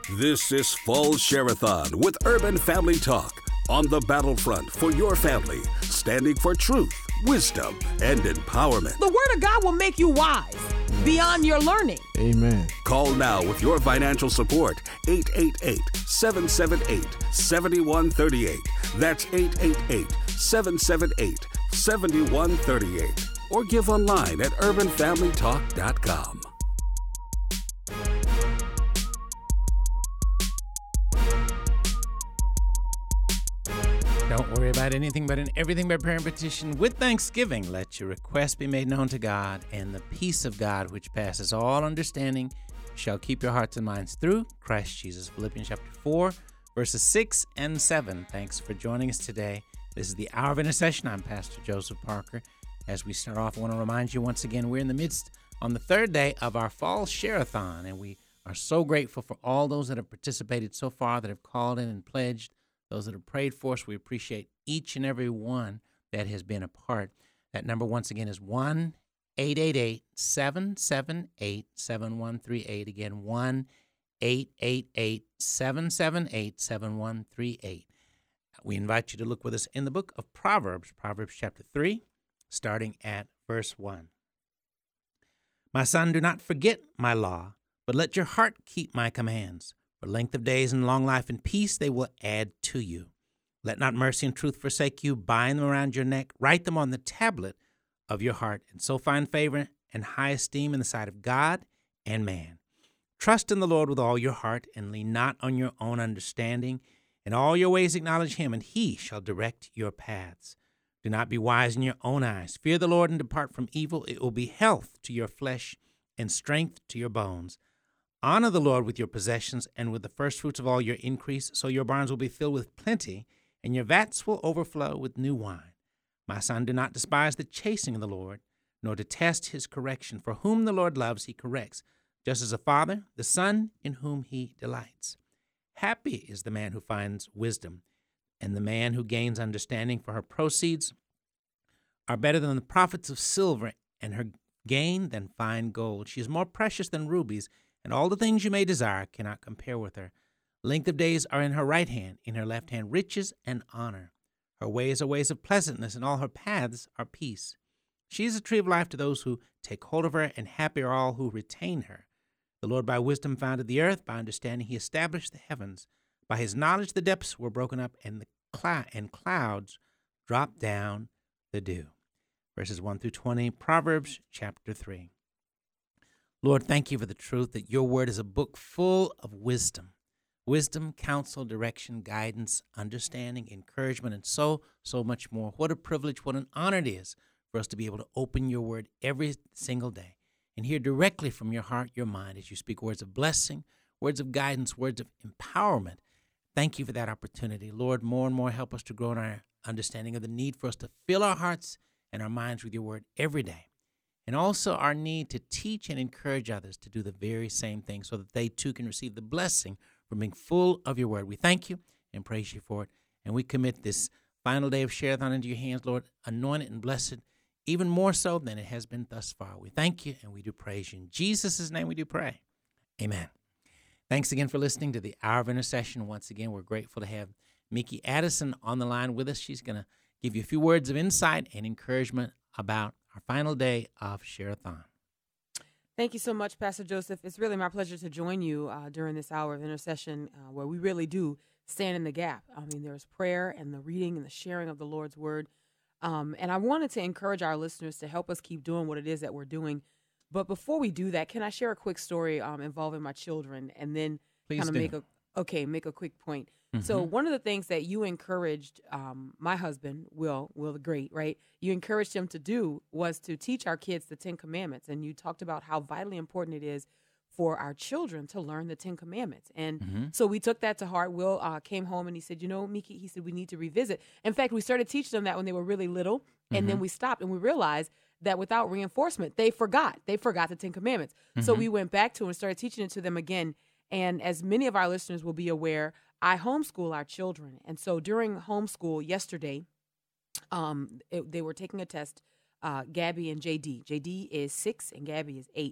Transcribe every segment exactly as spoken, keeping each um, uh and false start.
This is Fall Share-a-thon with Urban Family Talk on the battlefront for your family, standing for truth, wisdom, and empowerment. The Word of God will make you wise beyond your learning. Amen. Call now with your financial support, eight eight eight, seven seven eight, seven one three eight. That's eight eight eight, seven seven eight, seven one three eight. Or give online at urban family talk dot com. Don't worry about anything but in everything by prayer and petition. With thanksgiving, let your requests be made known to God, and the peace of God, which passes all understanding, shall keep your hearts and minds through Christ Jesus. Philippians chapter four, verses six and seven. Thanks for joining us today. This is the Hour of Intercession. I'm Pastor Joseph Parker. As we start off, I want to remind you once again, we're in the midst on the third day of our Fall Share-a-thon, and we are so grateful for all those that have participated so far, that have called in and pledged, those that have prayed for us. We appreciate each and every one that has been a part. That number, once again, is one eight eight eight, seven seven eight, seven one three eight. Again, one eight eight eight, seven seven eight, seven one three eight. We invite you to look with us in the book of Proverbs, Proverbs chapter three, starting at verse one. My son, do not forget my law, but let your heart keep my commands. For length of days and long life and peace they will add to you. Let not mercy and truth forsake you. Bind them around your neck. Write them on the tablet of your heart, and so find favor and high esteem in the sight of God and man. Trust in the Lord with all your heart, and lean not on your own understanding. In all your ways acknowledge him, and he shall direct your paths. Do not be wise in your own eyes. Fear the Lord and depart from evil. It will be health to your flesh and strength to your bones. Honor the Lord with your possessions and with the firstfruits of all your increase, so your barns will be filled with plenty, and your vats will overflow with new wine. My son, do not despise the chastening of the Lord, nor detest his correction. For whom the Lord loves, he corrects, just as a father, the son in whom he delights. Happy is the man who finds wisdom, and the man who gains understanding, for her proceeds are better than the profits of silver, and her gain than fine gold. She is more precious than rubies, and all the things you may desire cannot compare with her. Length of days are in her right hand, in her left hand riches and honor. Her ways are ways of pleasantness, and all her paths are peace. She is a tree of life to those who take hold of her, and happy are all who retain her. The Lord by wisdom founded the earth, by understanding he established the heavens. By his knowledge the depths were broken up, and the cl- and clouds dropped down the dew. Verses one through twenty, Proverbs chapter three. Lord, thank you for the truth that your word is a book full of wisdom. Wisdom, counsel, direction, guidance, understanding, encouragement, and so, so much more. What a privilege, what an honor it is for us to be able to open your word every single day and hear directly from your heart, your mind, as you speak words of blessing, words of guidance, words of empowerment. Thank you for that opportunity. Lord, more and more help us to grow in our understanding of the need for us to fill our hearts and our minds with your word every day. And also our need to teach and encourage others to do the very same thing so that they too can receive the blessing from being full of your word. We thank you and praise you for it. And we commit this final day of Share-a-thon into your hands, Lord. Anoint it and bless it even more so than it has been thus far. We thank you and we do praise you. In Jesus' name we do pray. Amen. Thanks again for listening to the Hour of Intercession. Once again, we're grateful to have Mickey Addison on the line with us. She's going to give you a few words of insight and encouragement about our final day of Share-a-thon. Thank you so much, Pastor Joseph. It's really my pleasure to join you uh, during this hour of intercession uh, where we really do stand in the gap. I mean, there's prayer and the reading and the sharing of the Lord's word. Um, and I wanted to encourage our listeners to help us keep doing what it is that we're doing. But before we do that, can I share a quick story um, involving my children and then kind of make a okay, make a quick point? Mm-hmm. So one of the things that you encouraged um, my husband, Will, Will the Great, right? You encouraged him to do was to teach our kids the Ten Commandments. And you talked about how vitally important it is for our children to learn the Ten Commandments. And mm-hmm. so we took that to heart. Will uh, came home and he said, you know, Miki, he said, we need to revisit. In fact, we started teaching them that when they were really little. And mm-hmm. then we stopped and we realized that without reinforcement, they forgot. They forgot the Ten Commandments. Mm-hmm. So we went back to and started teaching it to them again. And as many of our listeners will be aware, I homeschool our children. And so during homeschool yesterday, um, it, they were taking a test, uh, Gabby and J D. J D is six and Gabby is eight.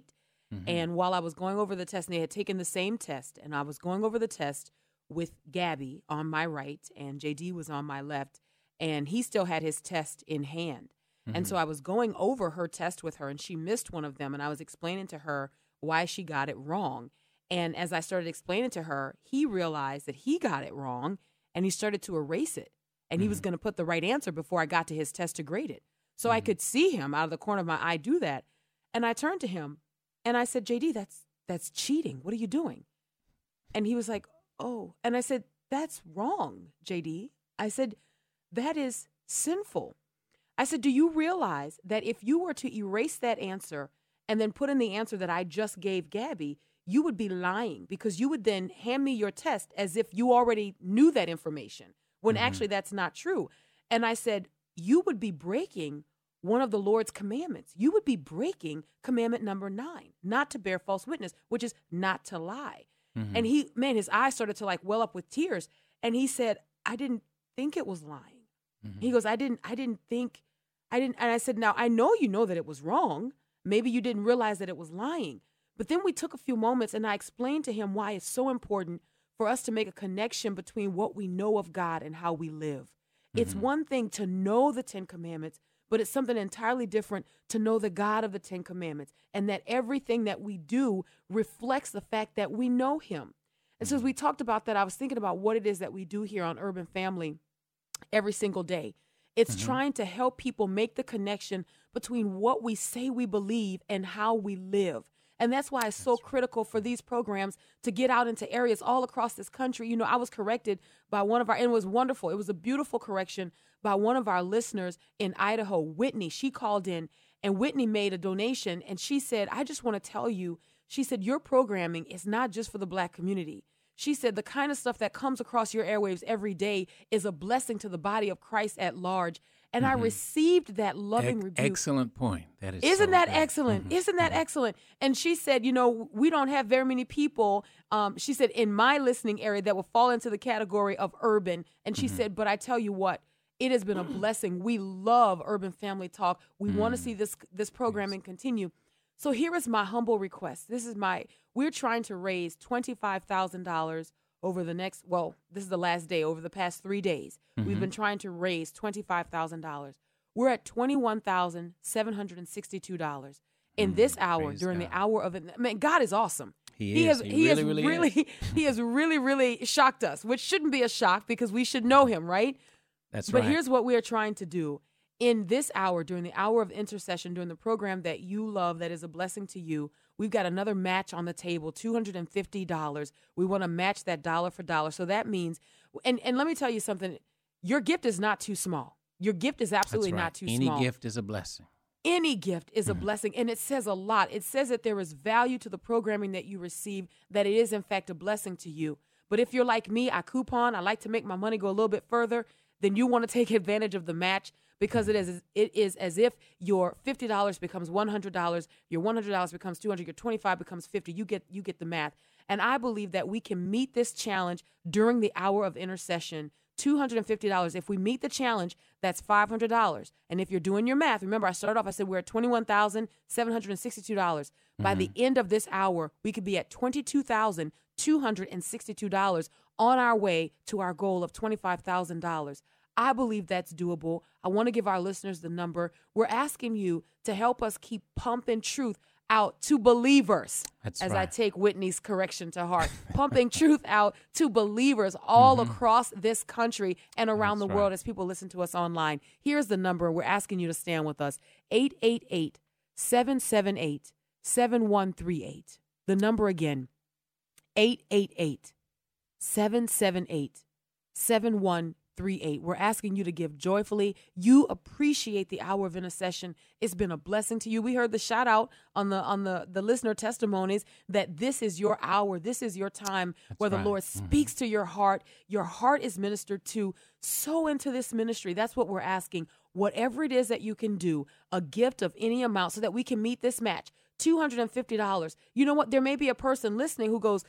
Mm-hmm. And while I was going over the test, and they had taken the same test, and I was going over the test with Gabby on my right, and J D was on my left, and he still had his test in hand. Mm-hmm. And so I was going over her test with her, and she missed one of them, and I was explaining to her why she got it wrong. And as I started explaining to her, he realized that he got it wrong, and he started to erase it. And mm-hmm. he was going to put the right answer before I got to his test to grade it. So mm-hmm. I could see him out of the corner of my eye do that. And I turned to him, and I said, J D, that's that's cheating. What are you doing? And he was like, oh. And I said, that's wrong, J D. I said, that is sinful. I said, do you realize that if you were to erase that answer and then put in the answer that I just gave Gabby, you would be lying, because you would then hand me your test as if you already knew that information, when mm-hmm. actually that's not true. And I said, you would be breaking one of the Lord's commandments. You would be breaking commandment number nine, not to bear false witness, which is not to lie. Mm-hmm. And he, man, his eyes started to like well up with tears. And he said, I didn't think it was lying. Mm-hmm. He goes, I didn't, I didn't think, I didn't. And I said, now I know you know that it was wrong. Maybe you didn't realize that it was lying. But then we took a few moments and I explained to him why it's so important for us to make a connection between what we know of God and how we live. Mm-hmm. It's one thing to know the Ten Commandments, but it's something entirely different to know the God of the Ten Commandments, and that everything that we do reflects the fact that we know him. And so as we talked about that, I was thinking about what it is that we do here on Urban Family every single day. It's mm-hmm. trying to help people make the connection between what we say we believe and how we live. And that's why it's so that's critical right. for these programs to get out into areas all across this country. You know, I was corrected by one of our, and it was wonderful. It was a beautiful correction by one of our listeners in Idaho, Whitney. She called in, and Whitney made a donation, and she said, I just want to tell you, she said, your programming is not just for the Black community. She said, the kind of stuff that comes across your airwaves every day is a blessing to the body of Christ at large. And mm-hmm. I received that loving e- rebuke. Excellent point. That is Isn't so that good. excellent? Mm-hmm. Isn't that mm-hmm. excellent? And she said, you know, we don't have very many people, um, she said, in my listening area that will fall into the category of urban. And she mm-hmm. said, but I tell you what, it has been a blessing. We love Urban Family Talk. We mm-hmm. want to see this this programming yes. continue. So here is my humble request. This is my, we're trying to raise twenty-five thousand dollars over the next, well, this is the last day, over the past three days. Mm-hmm. We've been trying to raise twenty-five thousand dollars. We're at twenty-one thousand seven hundred sixty-two dollars in mm, this hour, during God. the hour of it. Man, God is awesome. He, he is. Has, he, he really, has really, really, is. he has really, really shocked us, which shouldn't be a shock because we should know him, right? That's but right. But here's what we are trying to do. In this hour, during the hour of intercession, during the program that you love, that is a blessing to you, we've got another match on the table, two hundred fifty dollars. We want to match that dollar for dollar. So that means, and, and let me tell you something, your gift is not too small. Your gift is absolutely That's right. not too Any small. Any gift is a blessing. Any gift is mm-hmm. a blessing, and it says a lot. It says that there is value to the programming that you receive, that it is, in fact, a blessing to you. But if you're like me, I coupon, I like to make my money go a little bit further, then you want to take advantage of the match, because it is it is as if your fifty dollars becomes one hundred dollars, your one hundred dollars becomes two hundred dollars, your twenty-five dollars becomes fifty dollars. You get you get the math. And I believe that we can meet this challenge during the hour of intercession, two hundred fifty dollars. If we meet the challenge, that's five hundred dollars. And if you're doing your math, remember I started off, I said we're at twenty-one thousand seven hundred sixty-two dollars. Mm-hmm. By the end of this hour, we could be at twenty-two thousand two hundred sixty-two dollars on our way to our goal of twenty-five thousand dollars. I believe that's doable. I want to give our listeners the number. We're asking you to help us keep pumping truth out to believers. That's as right. I take Whitney's correction to heart, pumping truth out to believers all mm-hmm. across this country and around That's the world right. as people listen to us online. Here's the number. We're asking you to stand with us. eight eight eight, seven seven eight, seven one three eight. The number again, eight eight eight, seven seven eight, seven one three eight. We're asking you to give joyfully. You appreciate the hour of intercession. It's been a blessing to you. We heard the shout out on the on the, the listener testimonies that this is your hour. This is your time That's where the right. Lord mm-hmm. speaks to your heart. Your heart is ministered to. Sow into this ministry. That's what we're asking. Whatever it is that you can do, a gift of any amount so that we can meet this match. two hundred fifty dollars. You know what? There may be a person listening who goes,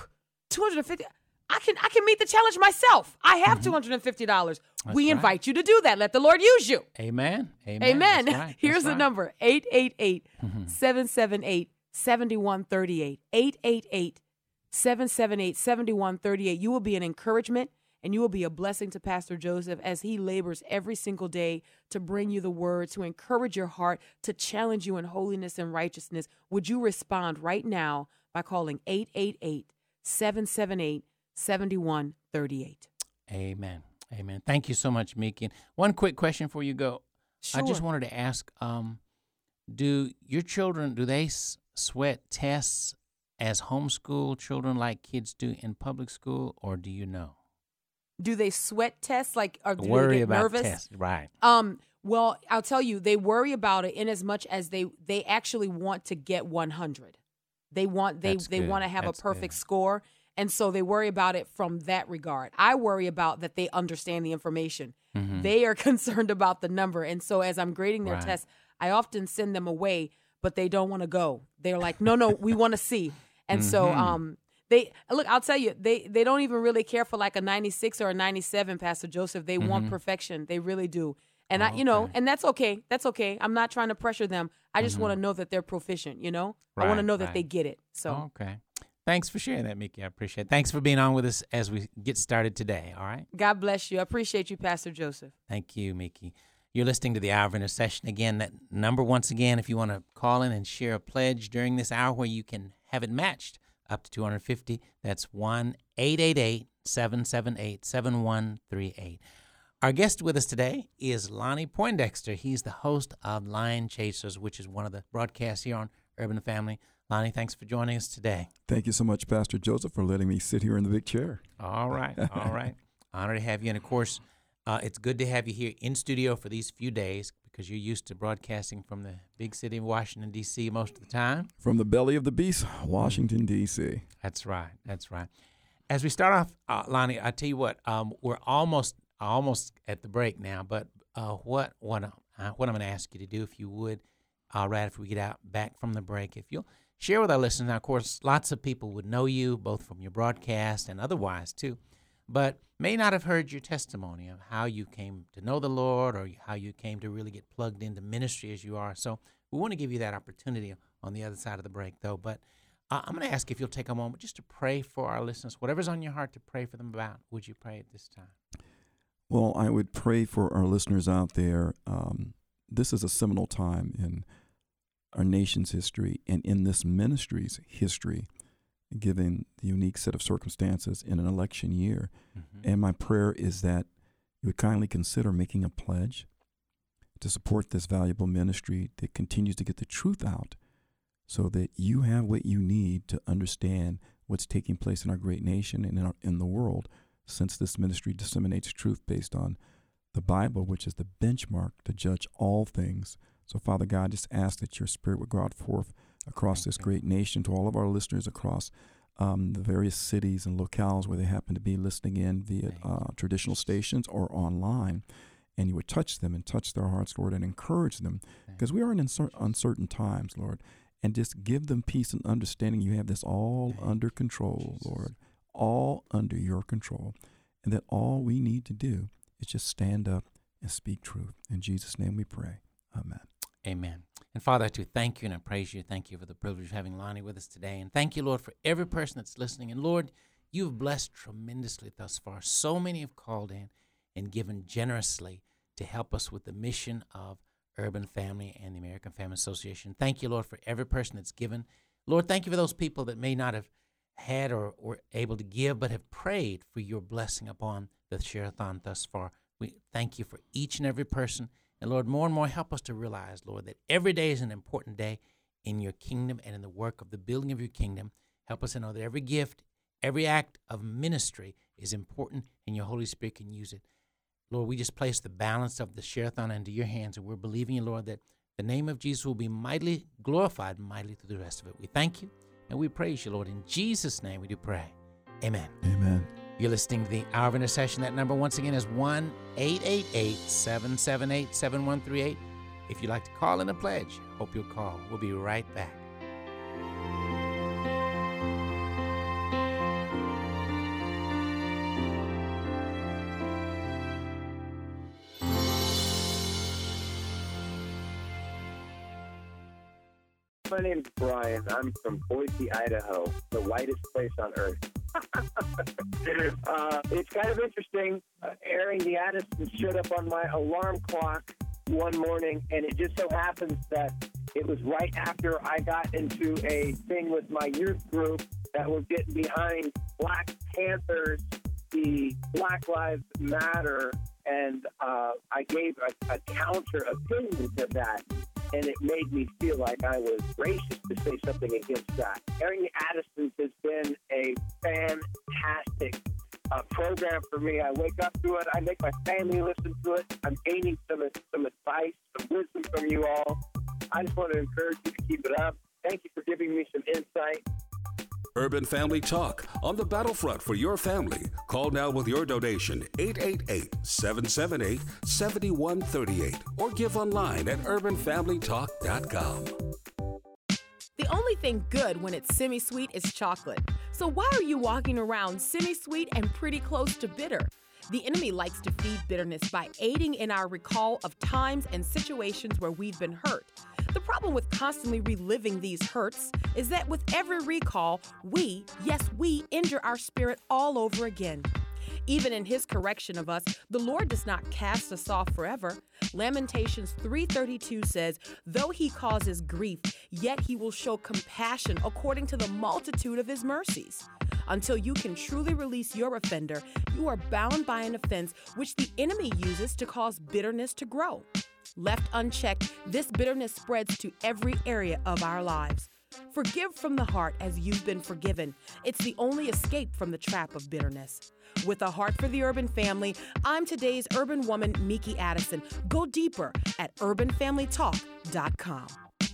two hundred fifty dollars. I can I can meet the challenge myself. I have mm-hmm. two hundred fifty dollars. That's we right. invite you to do that. Let the Lord use you. Amen. Amen. Amen. That's right. Here's That's the right. number, eight eight eight, seven seven eight, seven one three eight. eight eight eight, seven seven eight, seven one three eight. You will be an encouragement and you will be a blessing to Pastor Joseph as he labors every single day to bring you the word, to encourage your heart, to challenge you in holiness and righteousness. Would you respond right now by calling eight eight eight, seven seven eight, seven one three eight? Amen. Amen. Thank you so much, Miki. One quick question before you go. Sure. I just wanted to ask, um, do your children, do they s- sweat tests as homeschool children like kids do in public school, or do you know? Do they sweat tests? Like, or do Worry they get about nervous? tests, right? Um, well, I'll tell you, they worry about it in as much as they they actually want to get one hundred. They want they That's they good. want to have That's a perfect good. score, and so they worry about it from that regard. I worry about that they understand the information. Mhm. They are concerned about the number, and so as I'm grading their Right. tests, I often send them away, but they don't want to go. They're like, no, no, we want to see, and so Mhm. um. They look. I'll tell you. They they don't even really care for like a ninety-six or a ninety-seven, Pastor Joseph. They want Mhm. perfection. They really do. And Oh, I, you know, okay. and that's okay. That's okay. I'm not trying to pressure them. I just Mhm. want to know that they're proficient. You know, I want to Right, know that right. they get it. So Okay. Thanks for sharing that, Miki. I appreciate it. Thanks for being on with us as we get started today, all right? God bless you. I appreciate you, Pastor Joseph. Thank you, Miki. You're listening to the Hour of Intercession. Again, that number, once again, if you want to call in and share a pledge during this hour where you can have it matched up to two hundred fifty, that's one eight eight eight, seven seven eight, seven one three eight. Our guest with us today is Lonnie Poindexter. He's the host of Lion Chasers, which is one of the broadcasts here on Urban Family. Lonnie, thanks for joining us today. Thank you so much, Pastor Joseph, for letting me sit here in the big chair. All right, all right. Honor to have you. And, of course, uh, it's good to have you here in studio for these few days because you're used to broadcasting from the big city of Washington, D C most of the time. From the belly of the beast, Washington, D C That's right, that's right. As we start off, uh, Lonnie, I tell you what, um, we're almost almost at the break now, but uh, what, what, uh, what I'm going to ask you to do, if you would, uh, right after we get out back from the break, if you'll share with our listeners. Now, of course, lots of people would know you, both from your broadcast and otherwise, too, but may not have heard your testimony of how you came to know the Lord or how you came to really get plugged into ministry as you are. So we want to give you that opportunity on the other side of the break, though. But uh, I'm going to ask if you'll take a moment just to pray for our listeners. Whatever's on your heart to pray for them about, would you pray at this time? Well, I would pray for our listeners out there. Um, this is a seminal time in our nation's history and in this ministry's history, given the unique set of circumstances in an election year. Mm-hmm. And my prayer is that you would kindly consider making a pledge to support this valuable ministry that continues to get the truth out so that you have what you need to understand what's taking place in our great nation and in, our, in the world, since this ministry disseminates truth based on the Bible, which is the benchmark to judge all things. So, Father God, just ask that your Spirit would go out forth across this great nation to all of our listeners across um, the various cities and locales where they happen to be listening in via uh, traditional stations or online. And you would touch them and touch their hearts, Lord, and encourage them, because we are in uncer- uncertain times, Lord. And just give them peace and understanding you have this all under control, Lord, all under your control, and that all we need to do is just stand up and speak truth. In Jesus' name we pray. Amen. Amen. And Father, I do thank you and I praise you. Thank you for the privilege of having Lonnie with us today. And thank you, Lord, for every person that's listening. And Lord, you've blessed tremendously thus far. So many have called in and given generously to help us with the mission of Urban Family and the American Family Association. Thank you, Lord, for every person that's given. Lord, thank you for those people that may not have had or were able to give, but have prayed for your blessing upon the Share-a-thon thus far. We thank you for each and every person. And Lord, more and more help us to realize, Lord, that every day is an important day in your kingdom and in the work of the building of your kingdom. Help us to know that every gift, every act of ministry is important and your Holy Spirit can use it. Lord, we just place the balance of the Share-a-thon into your hands, and we're believing you, Lord, that the name of Jesus will be mightily glorified mightily through the rest of it. We thank you and we praise you, Lord. In Jesus' name we do pray. Amen. Amen. You're listening to the Hour of Intercession. That number, once again, is one eight eight eight, seven seven eight, seven one three eight. If you'd like to call in a pledge, hope you'll call. We'll be right back. my name is Brian. I'm from Boise, Idaho, the whitest place on earth. uh, it's kind of interesting. Uh, airing the Addisons showed up on my alarm clock one morning, and it just so happens that it was right after I got into a thing with my youth group that was getting behind Black Panthers, the Black Lives Matter, and uh, I gave a, a counter opinion to that, and it made me feel like I was racist to say something against that. Airing the Addisons has been a fantastic uh, program for me. I wake up to it. I make my family listen to it. I'm gaining some some advice, some wisdom from you all. I just want to encourage you to keep it up. Thank you for giving me some insight. Urban Family Talk, on the battlefront for your family. Call now with your donation, eight eight eight, seven seven eight, seven one three eight, or give online at urban family talk dot com. The only thing good when it's semi-sweet is chocolate. So why are you walking around semi-sweet and pretty close to bitter? The enemy likes to feed bitterness by aiding in our recall of times and situations where we've been hurt. The problem with constantly reliving these hurts is that with every recall, we, yes, we, injure our spirit all over again. Even in his correction of us, the Lord does not cast us off forever. Lamentations three thirty-two says, though he causes grief, yet he will show compassion according to the multitude of his mercies. Until you can truly release your offender, you are bound by an offense which the enemy uses to cause bitterness to grow. Left unchecked, this bitterness spreads to every area of our lives. Forgive from the heart as you've been forgiven. It's the only escape from the trap of bitterness. With a heart for the urban family, I'm today's urban woman, Miki Addison. Go deeper at urban family talk dot com.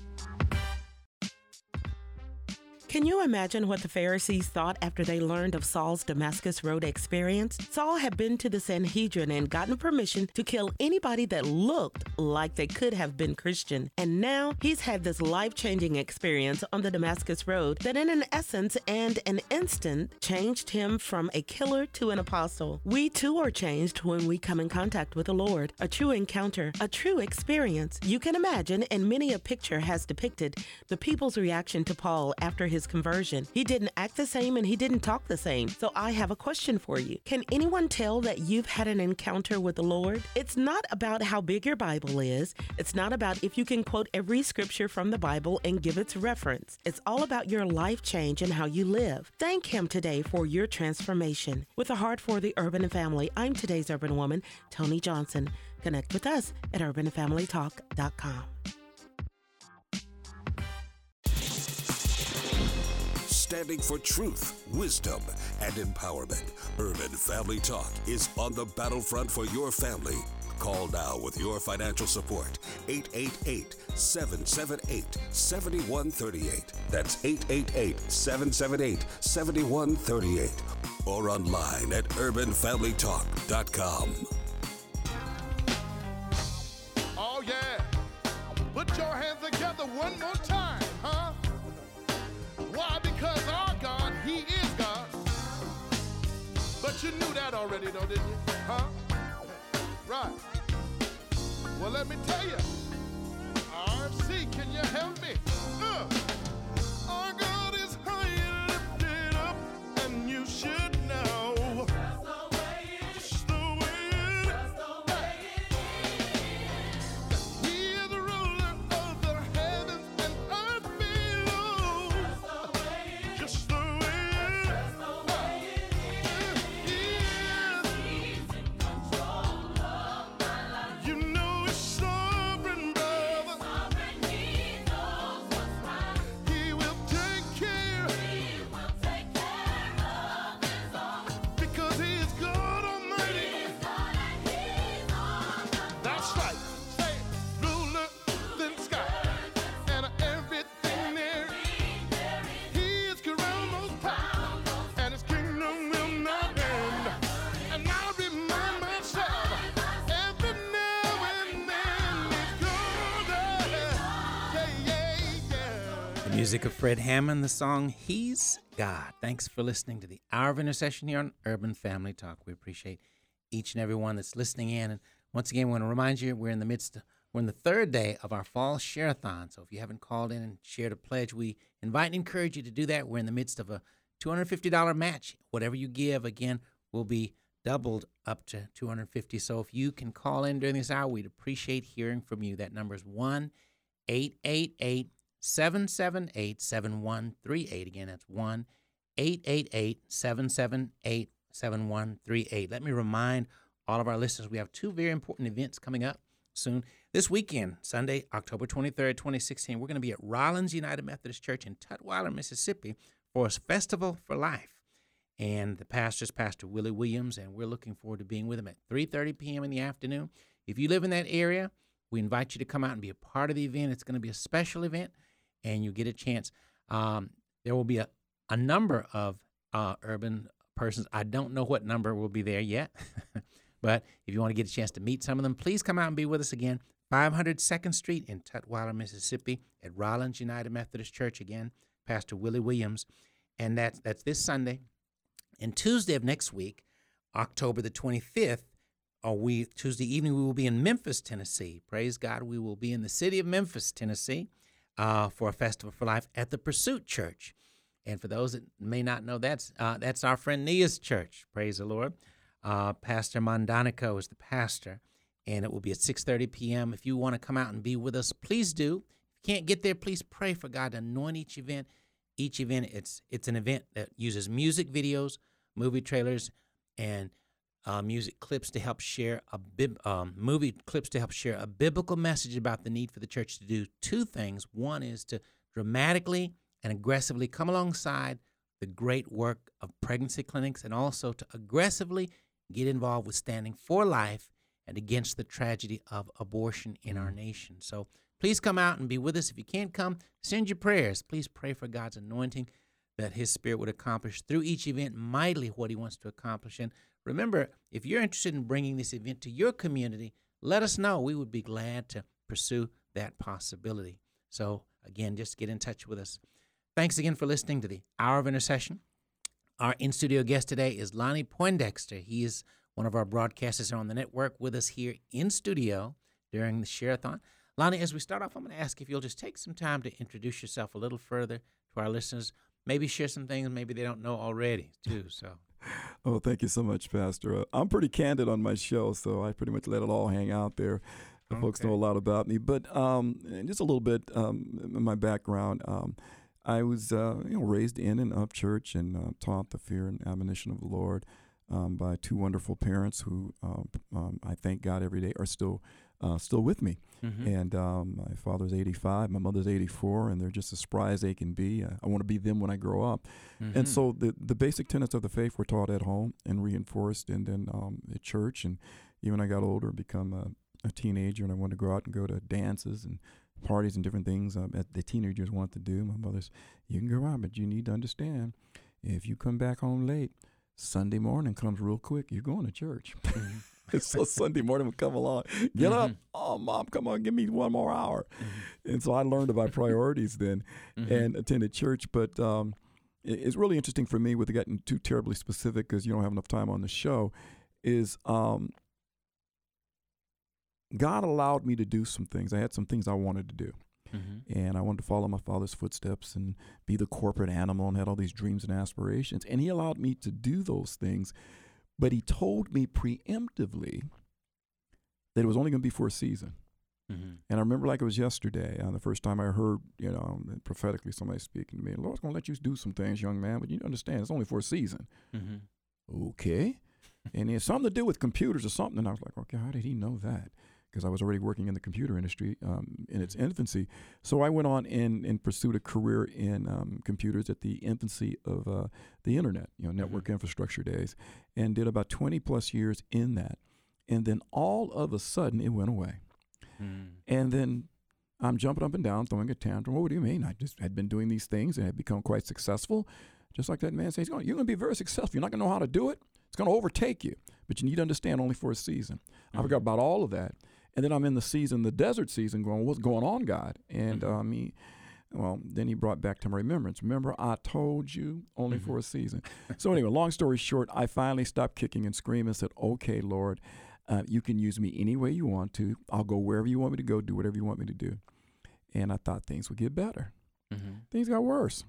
Can you imagine what the Pharisees thought after they learned of Saul's Damascus Road experience? Saul had been to the Sanhedrin and gotten permission to kill anybody that looked like they could have been Christian. And now he's had this life-changing experience on the Damascus Road that in an essence and an instant changed him from a killer to an apostle. We too are changed when we come in contact with the Lord. A true encounter, a true experience. You can imagine, and many a picture has depicted, the people's reaction to Paul after his conversion. He didn't act the same and he didn't talk the same. So I have a question for you. Can anyone tell that you've had an encounter with the Lord? It's not about how big your Bible is. It's not about if you can quote every scripture from the Bible and give its reference. It's all about your life change and how you live. Thank him today for your transformation. With a heart for the urban family, I'm today's urban woman, Tony Johnson. Connect with us at urban family talk dot com. Standing for truth, wisdom, and empowerment, Urban Family Talk is on the battlefront for your family. Call now with your financial support, eight eight eight, seven seven eight, seven one three eight. That's eight eight eight, seven seven eight, seven one three eight. Or online at urban family talk dot com. Oh, yeah. Put your hands together one more time, huh? Why? Because our God, he is God. But you knew that already, though, didn't you? Huh? Right. Well, let me tell you. R F C, can you help me? Uh, our God is high and lifted up, and you should know. That's the way it is. Just the way it is. That's the way it is. He is the ruler of the heavens and earth below. That's the way it is. Just the way it is. That's the way it is. He is. He's in control of my life. You know it's sovereign, brother. Sovereign, he knows what's right. He will take care. He will take care of his own. Because he is God Almighty. He is God and he's on the throne. That's right. Say it. Ruler than sky and everything there. He is crowned most power, and his kingdom will not end. And I remind myself every now and then he's gonna. Yeah, yeah, yeah. The music of Fred Hammond, the song He's God. Thanks for listening to the Hour of Intercession here on Urban Family Talk. We appreciate each and every one that's listening in. And once again, we want to remind you we're in the midst of We're in the third day of our fall share-a-thon. So if you haven't called in and shared a pledge, we invite and encourage you to do that. We're in the midst of a two hundred fifty dollars match. Whatever you give, again, will be doubled up to two hundred fifty dollars. So if you can call in during this hour, we'd appreciate hearing from you. That number is one eight eight eight, seven seven eight, seven one three eight. Again, that's one eight eight eight, seven seven eight, seven one three eight. Let me remind all of our listeners, we have two very important events coming up soon. This weekend, Sunday, October twenty-third, twenty sixteen, we're going to be at Rollins United Methodist Church in Tutwiler, Mississippi for a Festival for Life. And the pastor is Pastor Willie Williams, and we're looking forward to being with him at three thirty p.m. in the afternoon. If you live in that area, we invite you to come out and be a part of the event. It's going to be a special event, and you get a chance. Um, there will be a, a number of uh, urban persons. I don't know what number will be there yet, but if you want to get a chance to meet some of them, please come out and be with us again. five hundred second Street in Tutwiler, Mississippi at Rollins United Methodist Church. Again, Pastor Willie Williams. And that's, that's this Sunday. And Tuesday of next week, October the twenty-fifth, or we Tuesday evening, we will be in Memphis, Tennessee. Praise God, we will be in the city of Memphis, Tennessee, uh, for a Festival for Life at the Pursuit Church. And for those that may not know, that's uh, that's our friend Nia's church. Praise the Lord. Uh, Pastor Mondanico is the pastor, and it will be at six thirty p.m. If you want to come out and be with us, please do. If you can't get there, please pray for God to anoint each event. Each event, it's it's an event that uses music videos, movie trailers, and uh, music clips to help share a bib, um, movie clips to help share a biblical message about the need for the church to do two things. One is to dramatically and aggressively come alongside the great work of pregnancy clinics, and also to aggressively get involved with standing for life and against the tragedy of abortion in our nation. So please come out and be with us. If you can't come, send your prayers. Please pray for God's anointing, that his Spirit would accomplish through each event mightily what he wants to accomplish. And remember, if you're interested in bringing this event to your community, let us know. We would be glad to pursue that possibility. So again, just get in touch with us. Thanks again for listening to the Hour of Intercession. Our in-studio guest today is Lonnie Poindexter. He is one of our broadcasters on the network with us here in studio during the share-a-thon. Lonnie, as we start off, I'm going to ask if you'll just take some time to introduce yourself a little further to our listeners. Maybe share some things maybe they don't know already, too. So, oh, thank you so much, Pastor. Uh, I'm pretty candid on my show, so I pretty much let it all hang out there. The okay. Folks know a lot about me. But um, just a little bit um, in my background. Um, I was uh, you know, raised in and of church and uh, taught the fear and admonition of the Lord um, by two wonderful parents who um, um, I thank God every day are still Uh, still with me. Mm-hmm. And um, my father's eighty-five, my mother's eighty-four, and they're just as spry as they can be. Uh, I want to be them when I grow up. Mm-hmm. And so the the basic tenets of the faith were taught at home and reinforced, and then um, at church. And even when I got older, become a, a teenager, and I wanted to go out and go to dances and parties and different things um, that the teenagers want to do. My mother's, you can go out, but you need to understand, if you come back home late, Sunday morning comes real quick, you're going to church. Mm-hmm. So Sunday morning would come along, get mm-hmm. up, oh, Mom, come on, give me one more hour. Mm-hmm. And so I learned about priorities then mm-hmm. and attended church. But um, it, it's really interesting for me, without getting too terribly specific because you don't have enough time on the show, is um, God allowed me to do some things. I had some things I wanted to do. Mm-hmm. And I wanted to follow my father's footsteps and be the corporate animal, and had all these dreams and aspirations. And he allowed me to do those things. But he told me preemptively that it was only going to be for a season. Mm-hmm. And I remember like it was yesterday, uh, the first time I heard, you know, prophetically somebody speaking to me, the Lord's going to let you do some things, young man, but you understand it's only for a season. Mm-hmm. Okay. And it's something to do with computers or something. And I was like, okay, how did he know that? Because I was already working in the computer industry um, in its infancy. So I went on and, and pursued a career in um, computers at the infancy of uh, the internet, you know, network mm-hmm. infrastructure days, and did about twenty plus years in that. And then all of a sudden it went away. Mm. And then I'm jumping up and down, throwing a tantrum. What do you mean? I just had been doing these things and had become quite successful. Just like that man says, you're going to be very successful. You're not going to know how to do it. It's going to overtake you. But you need to understand only for a season. Mm-hmm. I forgot about all of that. And then I'm in the season, the desert season, going, what's going on, God? And mm-hmm. um, he, well, then he brought back to my remembrance. Remember, I told you only mm-hmm. for a season. So anyway, long story short, I finally stopped kicking and screaming and said, okay, Lord, Uh, you can use me any way you want to. I'll go wherever you want me to go, do whatever you want me to do. And I thought things would get better. Mm-hmm. Things got worse.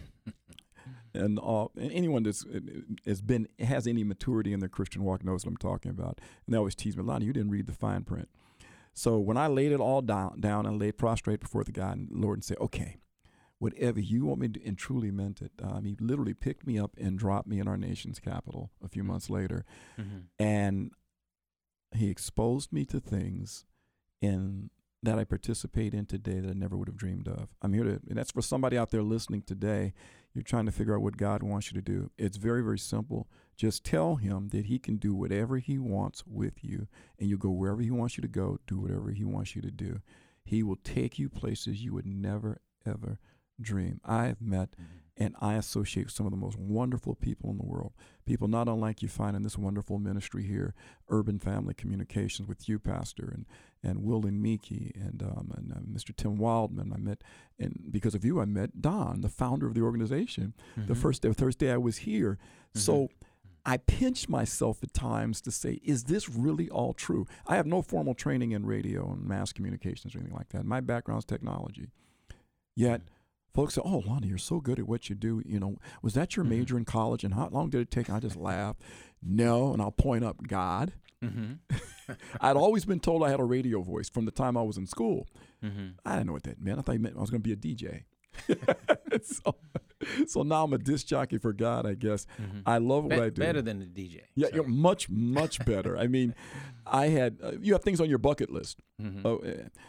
and, uh, and anyone that's has been has any maturity in their Christian walk knows what I'm talking about. And they always tease me, Lonnie, you didn't read the fine print. So when I laid it all down, down and laid prostrate before the God and Lord and said, okay, whatever you want me to do, and truly meant it. Um, he literally picked me up and dropped me in our nation's capital a few months later. Mm-hmm. And he exposed me to things in that I participate in today that I never would have dreamed of. I'm here to, and that's for somebody out there listening today. You're trying to figure out what God wants you to do. It's very, very simple. Just tell him that he can do whatever he wants with you, and you go wherever he wants you to go, do whatever he wants you to do. He will take you places you would never, ever dream. I have met mm-hmm. and I associate with some of the most wonderful people in the world. People not unlike you find in this wonderful ministry here, Urban Family Communications with you, Pastor, and and Will and Miki, and um, and uh, Mister Tim Wildman. I met, and because of you, I met Don, the founder of the organization. Mm-hmm. The first day, the first day I was here. Mm-hmm. So I pinch myself at times to say, is this really all true? I have no formal training in radio and mass communications or anything like that. My background is technology. Yet, folks say, oh, Lonnie, you're so good at what you do. You know, was that your major in college, and how long did it take? I just laugh. No, and I'll point up God. Mm-hmm. I'd always been told I had a radio voice from the time I was in school. Mm-hmm. I didn't know what that meant. I thought it meant I was going to be a D J. so, so now I'm a disc jockey for God, I guess. Mm-hmm. I love what Be- I do. Better than a D J. Yeah, you're much, much better. I mean, I had, uh, you have things on your bucket list. Mm-hmm. Uh,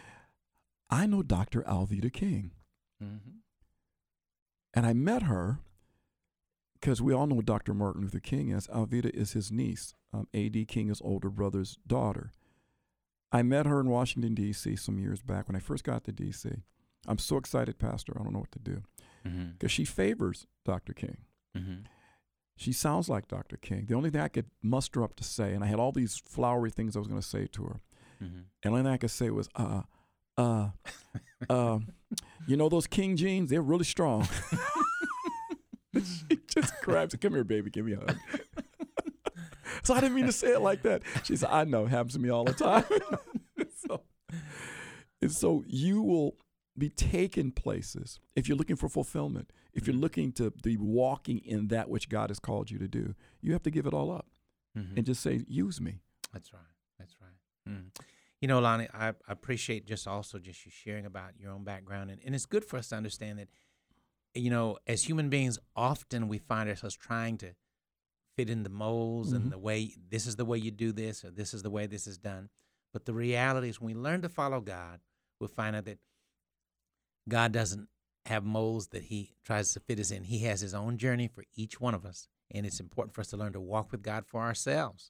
I know Doctor Alveda King. Mm-hmm. And I met her because we all know what Doctor Martin Luther King is. Alveda is his niece. Um, A D King is older brother's daughter. I met her in Washington, D C some years back when I first got to D C. I'm so excited, Pastor. I don't know what to do. Because mm-hmm. she favors Doctor King. Mm-hmm. She sounds like Doctor King. The only thing I could muster up to say, and I had all these flowery things I was going to say to her, mm-hmm. and the only thing I could say was, uh, uh, uh, you know those King jeans? They're really strong. She just grabs it. Come here, baby. Give me a hug. So I didn't mean to say it like that. She said, I know. It happens to me all the time. so, and so you will be taken places if you're looking for fulfillment. If you're looking to be walking in that which God has called you to do, you have to give it all up mm-hmm. and just say, use me. That's right. That's right. Mm. You know, Lonnie, I, I appreciate just also just you sharing about your own background. And, and it's good for us to understand that, you know, as human beings, often we find ourselves trying to fit in the molds mm-hmm. and the way, this is the way you do this, or this is the way this is done. But the reality is when we learn to follow God, we'll find out that God doesn't have molds that he tries to fit us in. He has his own journey for each one of us. And it's important for us to learn to walk with God for ourselves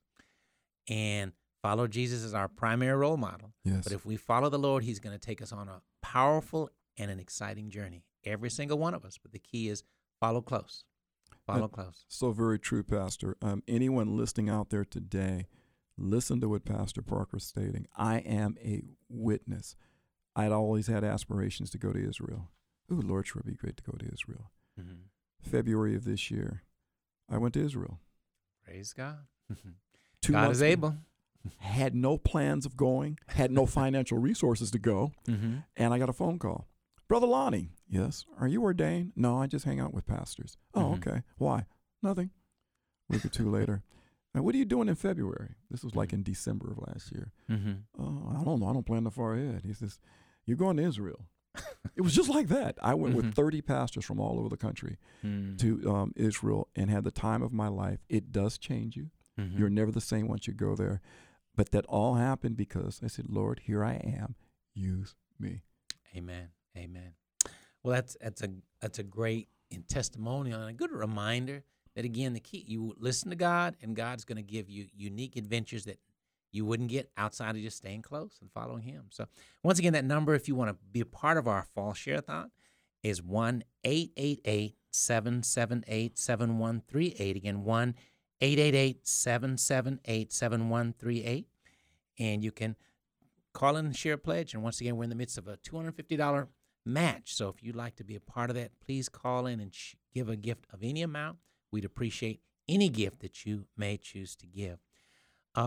and follow Jesus as our primary role model. Yes. But if we follow the Lord, he's going to take us on a powerful and an exciting journey. Every single one of us. But the key is follow close. Follow That's close. So very true, Pastor. Um, anyone listening out there today, listen to what Pastor Parker is stating. I am a witness. I'd always had aspirations to go to Israel. Ooh, Lord, sure would be great to go to Israel. Mm-hmm. February of this year, I went to Israel. Praise God. Two God is able. Had no plans of going, had no financial resources to go, mm-hmm. and I got a phone call. Brother Lonnie, yes, are you ordained? No, I just hang out with pastors. Oh, mm-hmm. okay. Why? Nothing. A week or two later. Now, what are you doing in February? This was like in December of last year. Mm-hmm. Oh, I don't know. I don't plan that far ahead. He says, you're going to Israel. It was just like that. I went mm-hmm. with thirty pastors from all over the country mm. to um, Israel and had the time of my life. It does change you. Mm-hmm. You're never the same once you go there. But that all happened because I said, Lord, here I am. Use me. Amen. Amen. Well, that's that's a that's a great testimonial and a good reminder that, again, the key, you listen to God, and God's going to give you unique adventures that you wouldn't get outside of just staying close and following him. So once again, that number, if you want to be a part of our fall share-a-thon, is one eight eight eight, seven seven eight, seven one three eight. Again, one eight eight eight, seven seven eight, seven one three eight. And you can call in and share a pledge. And once again, we're in the midst of a two hundred fifty dollars match. So if you'd like to be a part of that, please call in and sh- give a gift of any amount. We'd appreciate any gift that you may choose to give. Uh,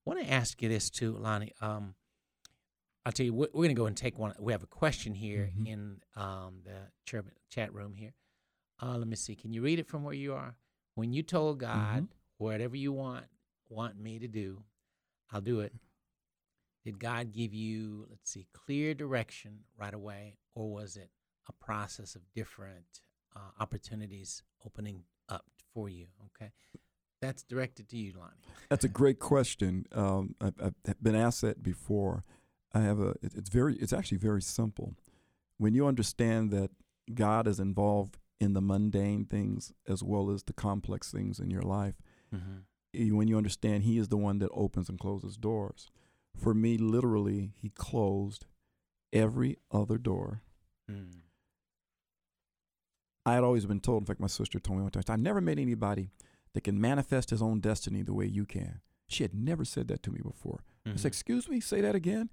want to ask you this too, Lonnie. Um, I'll tell you, we're, we're going to go and take one. We have a question here Mhm. in um, the ch- chat room here. Uh, let me see. Can you read it from where you are? When you told God, Mhm. whatever you want want me to do, I'll do it. Did God give you, let's see, clear direction right away, or was it a process of different uh, opportunities opening up for you? Okay, that's directed to you, Lonnie. That's a great question. Um, I've, I've been asked that before. I have a. it- It's very. It's actually very simple. When you understand that God is involved in the mundane things as well as the complex things in your life, Mm-hmm. you- when you understand He is the one that opens and closes doors. For me, literally, He closed every other door. Mm. I had always been told, in fact, my sister told me one time, I've never met anybody that can manifest his own destiny the way you can. She had never said that to me before. I Mm-hmm. said, excuse me, say that again?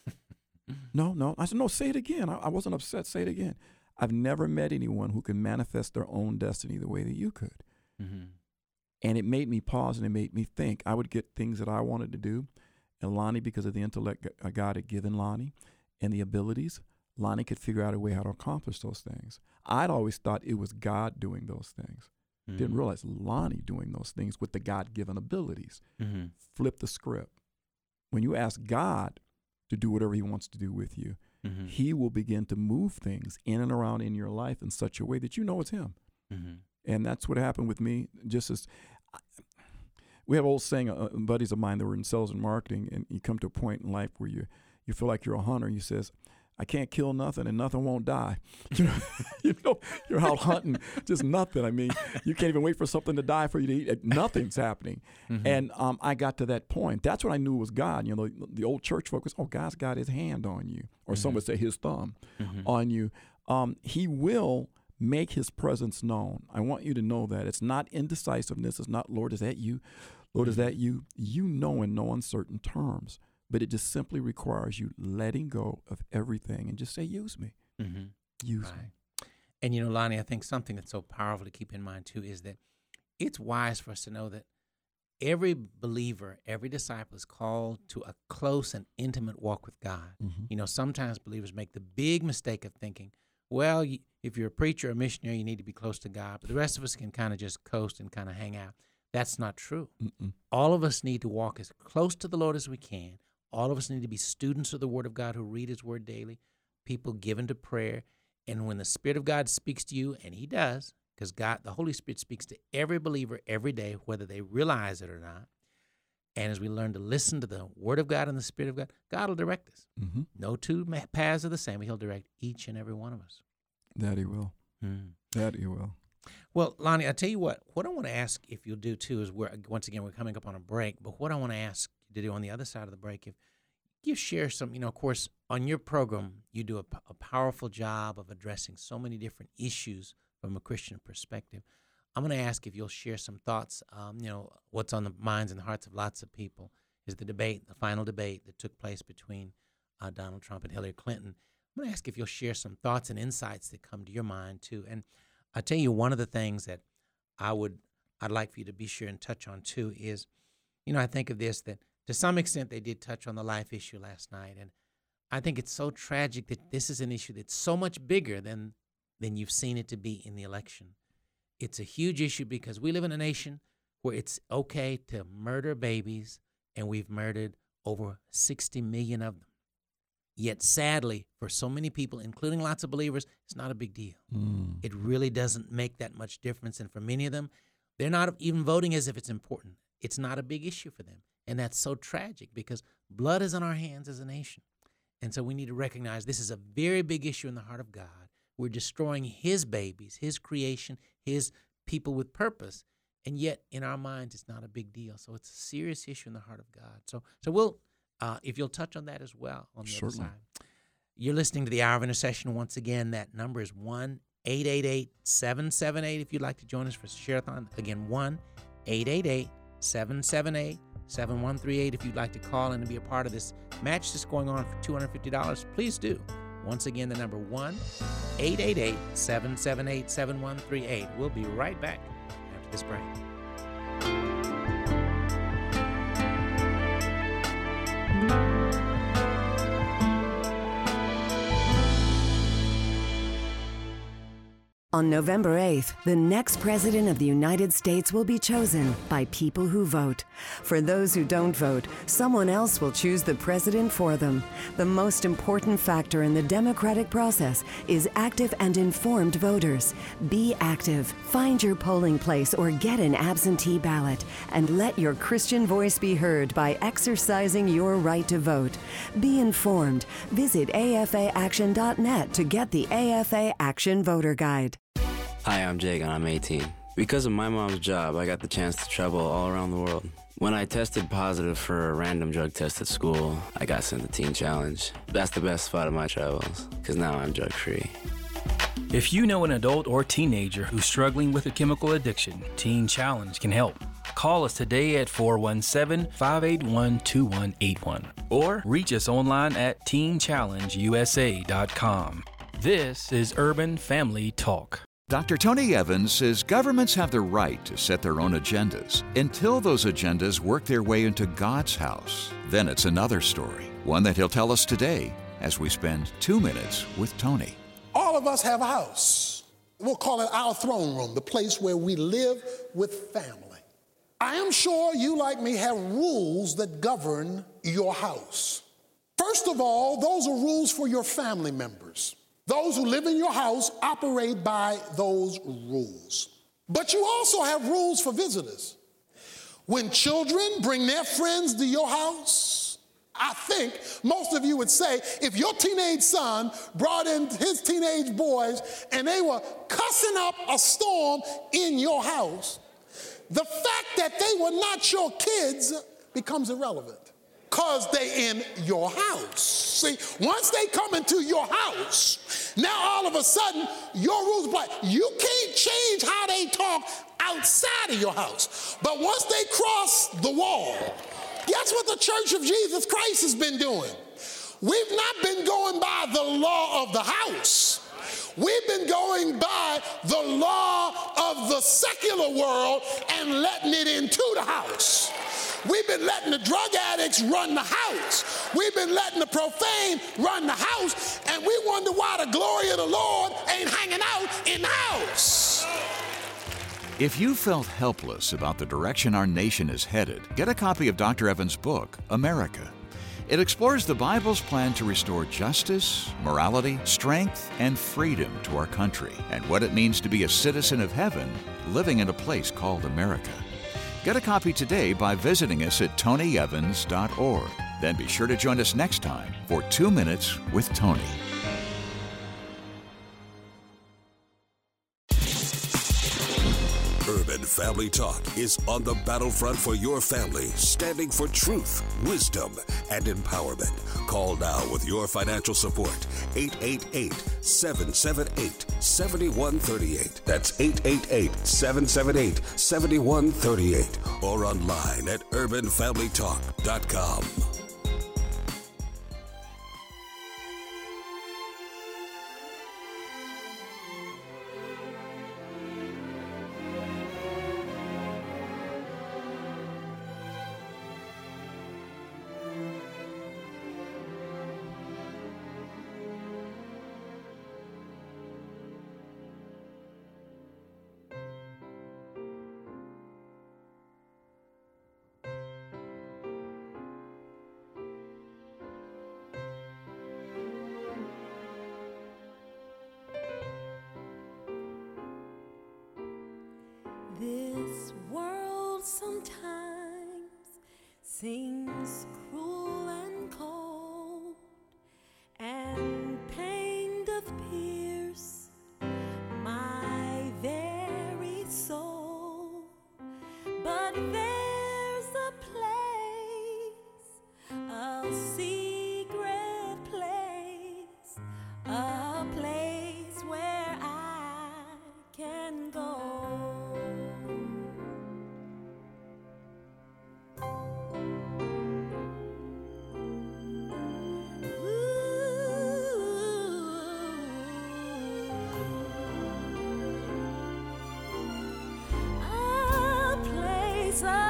No, no. I said, no, say it again. I, I wasn't upset. Say it again. I've never met anyone who can manifest their own destiny the way that you could. Mm-hmm. And it made me pause and it made me think. I would get things that I wanted to do. And Lonnie, because of the intellect g- God had given Lonnie and the abilities, Lonnie could figure out a way how to accomplish those things. I'd always thought it was God doing those things. Mm-hmm. Didn't realize Lonnie doing those things with the God-given abilities. Mm-hmm. Flip the script. When you ask God to do whatever He wants to do with you, Mm-hmm. He will begin to move things in and around in your life in such a way that you know it's Him. Mm-hmm. And that's what happened with me. Just as I, we have an old saying, uh, buddies of mine that were in sales and marketing, and you come to a point in life where you you feel like you're a hunter. You says, I can't kill nothing and nothing won't die. You know, you know, you're out hunting, just nothing. I mean, you can't even wait for something to die for you to eat. Nothing's happening. Mm-hmm. And um, I got to that point. That's when I knew it was God. You know, the, the old church folk was, oh, God's got His hand on you, or Mhm. some would say His thumb Mm-hmm. on you. Um, he will make His presence known. I want you to know that. It's not indecisiveness. It's not, Lord, is that you? Lord, is that you? You know in no uncertain terms. But it just simply requires you letting go of everything and just say, use me. Mm-hmm. Use Right. me. And, you know, Lonnie, I think something that's so powerful to keep in mind, too, is that it's wise for us to know that every believer, every disciple is called to a close and intimate walk with God. Mhm. You know, sometimes believers make the big mistake of thinking, well, you, if you're a preacher or a missionary, you need to be close to God, but the rest of us can kind of just coast and kind of hang out. That's not true. Mm-mm. All of us need to walk as close to the Lord as we can. All of us need to be students of the Word of God who read His Word daily, people given to prayer. And when the Spirit of God speaks to you, and He does, because God, the Holy Spirit speaks to every believer every day, whether they realize it or not. And as we learn to listen to the Word of God and the Spirit of God, God will direct us. Mm-hmm. No two ma- paths are the same. He'll direct each and every one of us. That He will. Mm. That He will. Well, Lonnie, I'll tell you what, what I want to ask if you'll do too is we're, once again, we're coming up on a break, but what I want to ask you to do on the other side of the break, if you share some, you know, of course, on your program, you do a, p- a powerful job of addressing so many different issues from a Christian perspective. I'm going to ask if you'll share some thoughts, um, you know, what's on the minds and hearts of lots of people is the debate, the final debate that took place between uh, Donald Trump and Hillary Clinton. I'm going to ask if you'll share some thoughts and insights that come to your mind too. And I'll tell you one of the things that I would, I'd like for you to be sure and touch on too is, you know, I think of this, that to some extent they did touch on the life issue last night. And I think it's so tragic that this is an issue that's so much bigger than, than you've seen it to be in the election. It's a huge issue because we live in a nation where it's okay to murder babies, and we've murdered over sixty million of them. Yet sadly, for so many people, including lots of believers, it's not a big deal. Mm. It really doesn't make that much difference. And for many of them, they're not even voting as if it's important. It's not a big issue for them. And that's so tragic because blood is on our hands as a nation. And so we need to recognize this is a very big issue in the heart of God. We're destroying His babies, His creation, His people with purpose. And yet in our minds, it's not a big deal. So it's a serious issue in the heart of God. So, so we'll, uh, if you'll touch on that as well on the Certainly. other side. You're listening to the Hour of Intercession. Once again, that number is one eight eight eight, seven seven eight if you'd like to join us for Share-a-thon. Again, one eight eight eight, seven seven eight, seven one three eight if you'd like to call in and be a part of this match that's going on for two hundred fifty dollars. Please do. Once again, the number one eight eight eight, seven seven eight, seven one three eight. We'll be right back after this break. On November eighth, the next president of the United States will be chosen by people who vote. For those who don't vote, someone else will choose the president for them. The most important factor in the democratic process is active and informed voters. Be active. Find your polling place or get an absentee ballot, and let your Christian voice be heard by exercising your right to vote. Be informed. Visit A F A action dot net to get the A F A Action Voter Guide. Hi, I'm Jake and I'm eighteen. Because of my mom's job, I got the chance to travel all around the world. When I tested positive for a random drug test at school, I got sent to Teen Challenge. That's the best spot of my travels, because now I'm drug-free. If you know an adult or teenager who's struggling with a chemical addiction, Teen Challenge can help. Call us today at four one seven, five eight one, two one eight one or reach us online at teen challenge u s a dot com. This is Urban Family Talk. Doctor Tony Evans says governments have the right to set their own agendas until those agendas work their way into God's house. Then it's another story, one that he'll tell us today as we spend two minutes with Tony. All of us have a house. We'll call it our throne room, the place where we live with family. I am sure you, like me, have rules that govern your house. First of all, those are rules for your family members. Those who live in your house operate by those rules. But you also have rules for visitors. When children bring their friends to your house, I think most of you would say, if your teenage son brought in his teenage boys and they were cussing up a storm in your house, the fact that they were not your kids becomes irrelevant. Because they in your house. See, once they come into your house, now all of a sudden, your rules apply. You can't change how they talk outside of your house. But once they cross the wall, guess what the Church of Jesus Christ has been doing? We've not been going by the law of the house. We've been going by the law of the secular world and letting it into the house. We've been letting the drug addicts run the house. We've been letting the profane run the house, and we wonder why the glory of the Lord ain't hanging out in the house. If you felt helpless about the direction our nation is headed, get a copy of Doctor Evans' book, America. It explores the Bible's plan to restore justice, morality, strength, and freedom to our country, and what it means to be a citizen of heaven living in a place called America. Get a copy today by visiting us at tony evans dot org. Then be sure to join us next time for Two Minutes with Tony. Urban Family Talk is on the battlefront for your family, standing for truth, wisdom, and empowerment. Call now with your financial support. eight eight eight, seven seven eight, seven one three eight. That's eight eight eight, seven seven eight, seven one three eight. Or online at urban family talk dot com. This world sometimes seems cruel and cold, and pain doth pierce my very soul. But there's a place, a secret place, a place where I can go. A place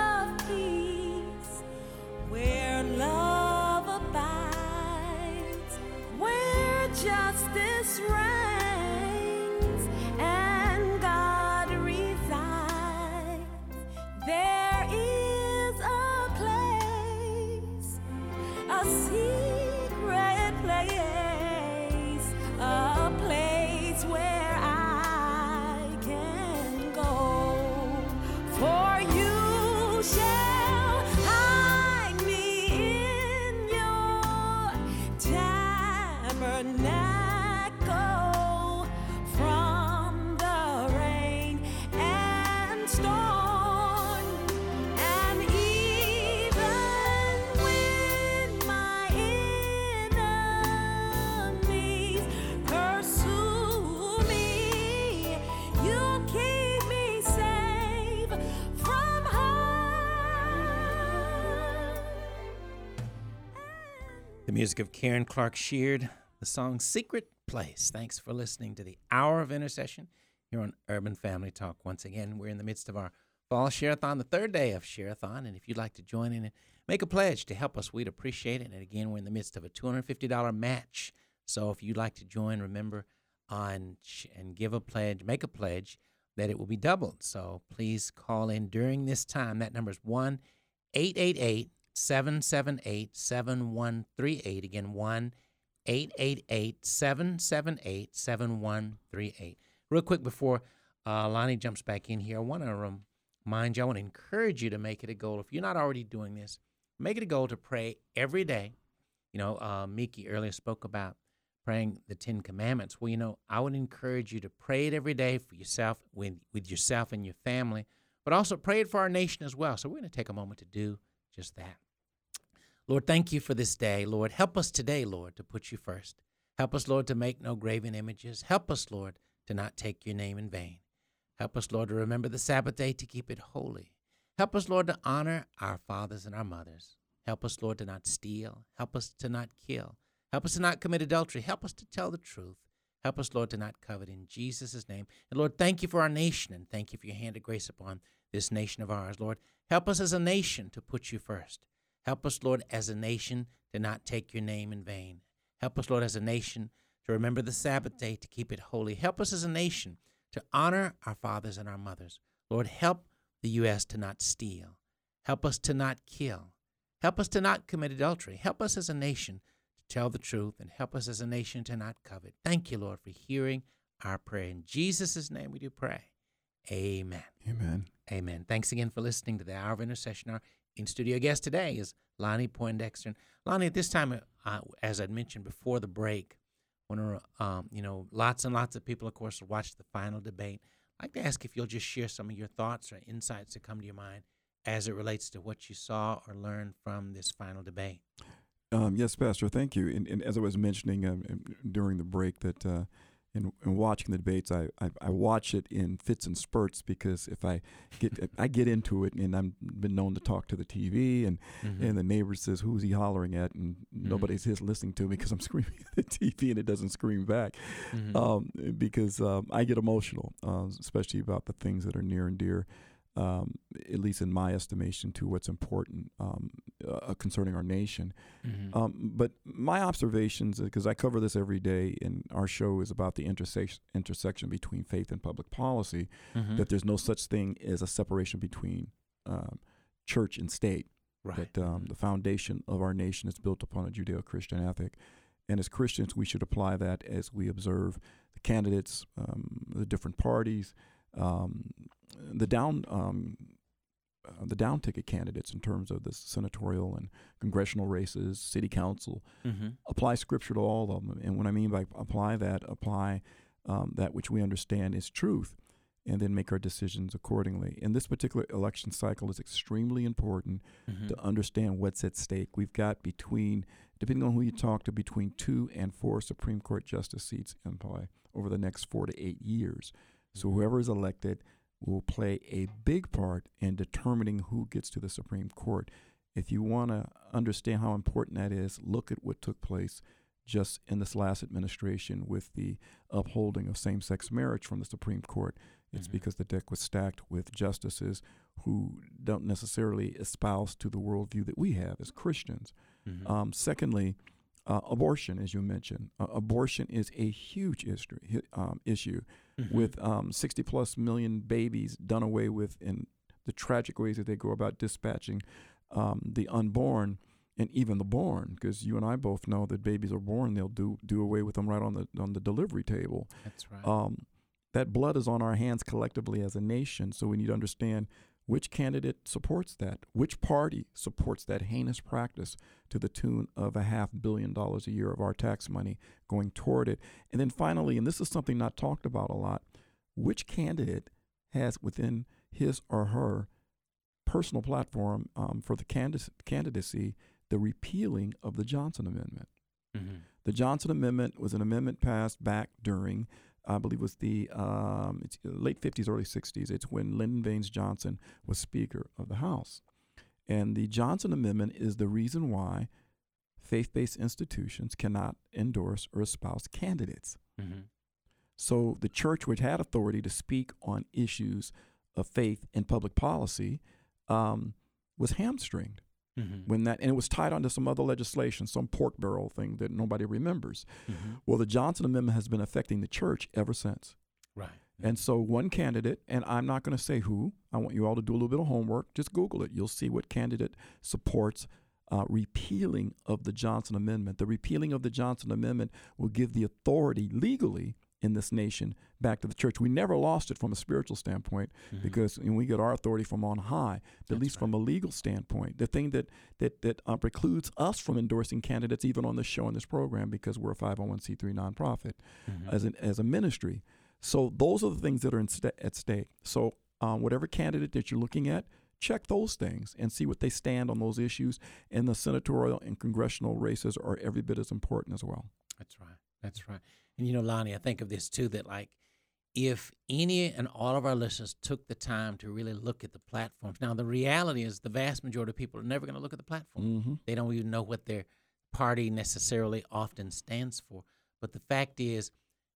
secret place, a place where I can go. For you shall hide me in your tabernacle from the rain and storm. And even when my enemies pursue me, you keep me safe from harm. The music of Karen Clark Sheard, the song Secret Place. Thanks for listening to the Hour of Intercession here on Urban Family Talk. Once again, we're in the midst of our Fall Share-a-thon, the third day of Share-a-thon, and if you'd like to join in and make a pledge to help us, we'd appreciate it. And again, we're in the midst of a two hundred fifty dollars match. So if you'd like to join, remember on sh- and give a pledge, make a pledge, that it will be doubled. So please call in during this time. That number is one eight eight eight, seven seven eight, seven one three eight. Again, one eight eight eight, seven seven eight, seven one three eight. Real quick before uh, Lonnie jumps back in here, I want to remind you, I want to encourage you to make it a goal. If you're not already doing this, make it a goal to pray every day. You know, uh, Miki earlier spoke about praying the Ten Commandments. Well, you know, I would encourage you to pray it every day for yourself, with, with yourself and your family, but also pray it for our nation as well. So we're going to take a moment to do just that. Lord, thank you for this day. Lord, help us today, Lord, to put you first. Help us, Lord, to make no graven images. Help us, Lord, to not take your name in vain. Help us, Lord, to remember the Sabbath day, to keep it holy. Help us, Lord, to honor our fathers and our mothers. Help us, Lord, to not steal. Help us to not kill. Help us to not commit adultery. Help us to tell the truth. Help us, Lord, to not covet in Jesus' name. And, Lord, thank you for our nation, and thank you for your hand of grace upon this nation of ours. Lord, help us as a nation to put you first. Help us, Lord, as a nation to not take your name in vain. Help us, Lord, as a nation to remember the Sabbath day, to keep it holy. Help us as a nation to honor our fathers and our mothers. Lord, help the U S to not steal. Help us to not kill. Help us to not commit adultery. Help us as a nation to tell the truth, and help us as a nation to not covet. Thank you, Lord, for hearing our prayer. In Jesus' name we do pray. Amen. Amen. Amen. Thanks again for listening to the Hour of Intercession. Our in-studio guest today is Lonnie Poindexter. Lonnie, at this time, uh, as I'd mentioned before the break, when um, you know, lots and lots of people, of course, watched the final debate. I'd like to ask if you'll just share some of your thoughts or insights that come to your mind as it relates to what you saw or learned from this final debate. Um, yes, Pastor, thank you. And, and as I was mentioning um, during the break, that uh, in, in watching the debates, I, I I watch it in fits and spurts, because if I get I get into it, and I've been known to talk to the T V, and Mm-hmm. and the neighbor says, "Who's he hollering at?" and Mhm. nobody's his listening to me because I'm screaming at the T V and it doesn't scream back, Mhm. um, because um, I get emotional, uh, especially about the things that are near and dear, um, at least in my estimation, to what's important um, uh, concerning our nation. Mhm. Um, but my observations, because I cover this every day, and our show is about the intersection intersection between faith and public policy, Mhm. that there's no such thing as a separation between um, church and state. Right. That um, the foundation of our nation is built upon a Judeo-Christian ethic. And as Christians, we should apply that as we observe the candidates, um, the different parties, um, the down um, uh, the down ticket candidates in terms of the senatorial and congressional races, city council. Mhm. Apply Scripture to all of them. And what I mean by apply that, apply um, that which we understand is truth, and then make our decisions accordingly. In this particular election cycle, it's extremely important Mhm. to understand what's at stake. We've got between, depending on who you talk to, between two and four Supreme Court justice seats in play over the next four to eight years. So whoever is elected will play a big part in determining who gets to the Supreme Court. If you want to understand how important that is, look at what took place just in this last administration with the upholding of same-sex marriage from the Supreme Court. It's Mhm. because the deck was stacked with justices who don't necessarily espouse to the worldview that we have as Christians. Mhm. Um, secondly, uh, abortion, as you mentioned. Uh, abortion is a huge issue, um, issue Mhm. with um, sixty plus million babies done away with in the tragic ways that they go about dispatching um, the unborn. and even the born, because you and I both know that babies are born, they'll do do away with them right on the on the delivery table. That's right. Um, that blood is on our hands collectively as a nation, so we need to understand which candidate supports that, which party supports that heinous practice to the tune of a half billion dollars a year of our tax money going toward it. And then finally, and this is something not talked about a lot, which candidate has within his or her personal platform um, for the candidacy, candidacy the repealing of the Johnson Amendment. Mm-hmm. The Johnson Amendment was an amendment passed back during, I believe it was the um, it's late fifties, early sixties. It's when Lyndon Baines Johnson was Speaker of the House. And the Johnson Amendment is the reason why faith-based institutions cannot endorse or espouse candidates. Mm-hmm. So the church, which had authority to speak on issues of faith and public policy, um, was hamstringed. Mm-hmm. When that, and it was tied onto some other legislation, some pork barrel thing that nobody remembers. Mm-hmm. Well, the Johnson Amendment has been affecting the church ever since. Right. And so one candidate, and I'm not going to say who, I want you all to do a little bit of homework. Just Google it. You'll see what candidate supports uh, repealing of the Johnson Amendment. The repealing of the Johnson Amendment will give the authority legally in this nation back to the church. We never lost it from a spiritual standpoint Mm-hmm. because you know, we get our authority from on high, but at least right. from a legal standpoint. The thing that that that uh, precludes us from endorsing candidates even on this show and this program because we're a five oh one c three nonprofit Mm-hmm. as, an, as a ministry. So those are the things that are in sta- at stake. So um, whatever candidate that you're looking at, check those things and see what they stand on those issues. And the senatorial and congressional races are every bit as important as well. That's right. That's right. And you know, Lonnie, I think of this too, that like if any and all of our listeners took the time to really look at the platforms. Now, the reality is the vast majority of people are never going to look at the platform. Mm-hmm. They don't even know what their party necessarily often stands for. But the fact is,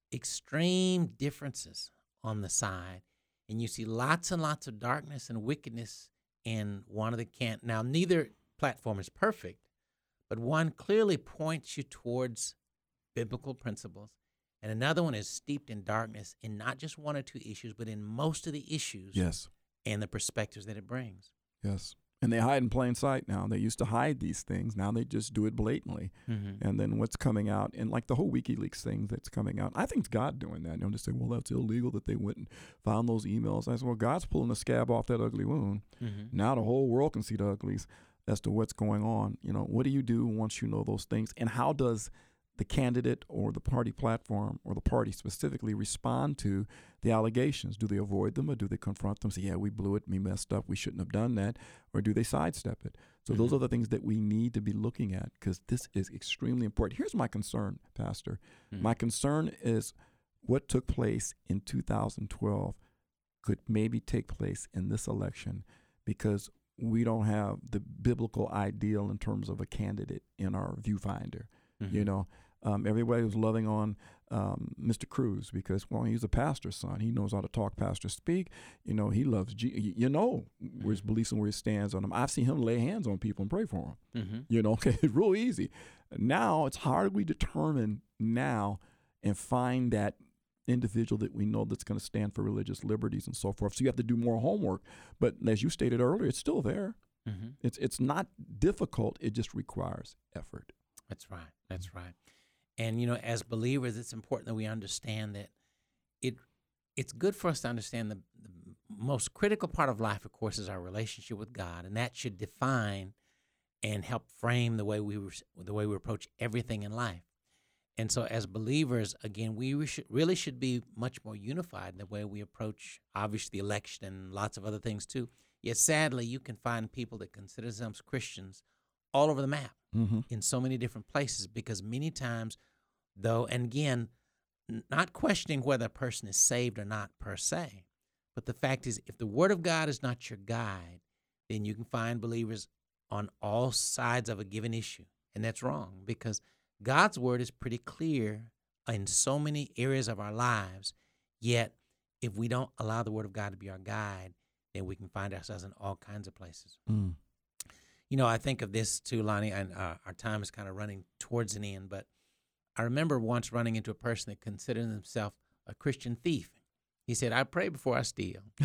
extreme differences on the side, and you see lots and lots of darkness and wickedness in one of the can. Now, neither platform is perfect, but one clearly points you towards biblical principles, and another one is steeped in darkness in not just one or two issues, but in most of the issues Yes. and the perspectives that it brings. Yes. And they hide in plain sight now. They used to hide these things. Now they just do it blatantly. Mm-hmm. And then what's coming out, and like the whole WikiLeaks thing that's coming out, I think it's God doing that. You know, to say, well, that's illegal that they went and found those emails. I said, well, God's pulling the scab off that ugly wound. Mm-hmm. Now the whole world can see the uglies as to what's going on. You know, what do you do once you know those things? And how does the candidate or the party platform or the party specifically respond to the allegations? Do they avoid them or do they confront them? Say, yeah, we blew it, we messed up, we shouldn't have done that, or do they sidestep it? So Mm-hmm. those are the things that we need to be looking at because this is extremely important. Here's my concern, Pastor. Mm-hmm. My concern is what took place in two thousand twelve could maybe take place in this election because we don't have the biblical ideal in terms of a candidate in our viewfinder. Mm-hmm. You know, um, everybody was loving on um, Mister Cruz because, well, he's a pastor's son. He knows how to talk, pastor speak. You know, he loves, G- you know, where his beliefs and where he stands on them. I've seen him lay hands on people and pray for them. Mm-hmm. You know, okay, it's real easy. Now it's hard we determine now and find that individual that we know that's going to stand for religious liberties and so forth. So you have to do more homework. But as you stated earlier, it's still there. Mm-hmm. It's it's not difficult. It just requires effort. That's right. That's right. And, you know, as believers, it's important that we understand that it it's good for us to understand the, the most critical part of life, of course, is our relationship with God, and that should define and help frame the way we the way we approach everything in life. And so as believers, again, we should, really should be much more unified in the way we approach, obviously, the election and lots of other things, too. Yet, sadly, you can find people that consider themselves Christians all over the map Mm-hmm. in so many different places because many times, though, and again, n- not questioning whether a person is saved or not per se, but the fact is if the Word of God is not your guide, then you can find believers on all sides of a given issue, and that's wrong because God's Word is pretty clear in so many areas of our lives, yet if we don't allow the Word of God to be our guide, then we can find ourselves in all kinds of places. Mm. You know, I think of this too, Lonnie, and uh, our time is kind of running towards an end, but I remember once running into a person that considered himself a Christian thief. He said, I pray before I steal.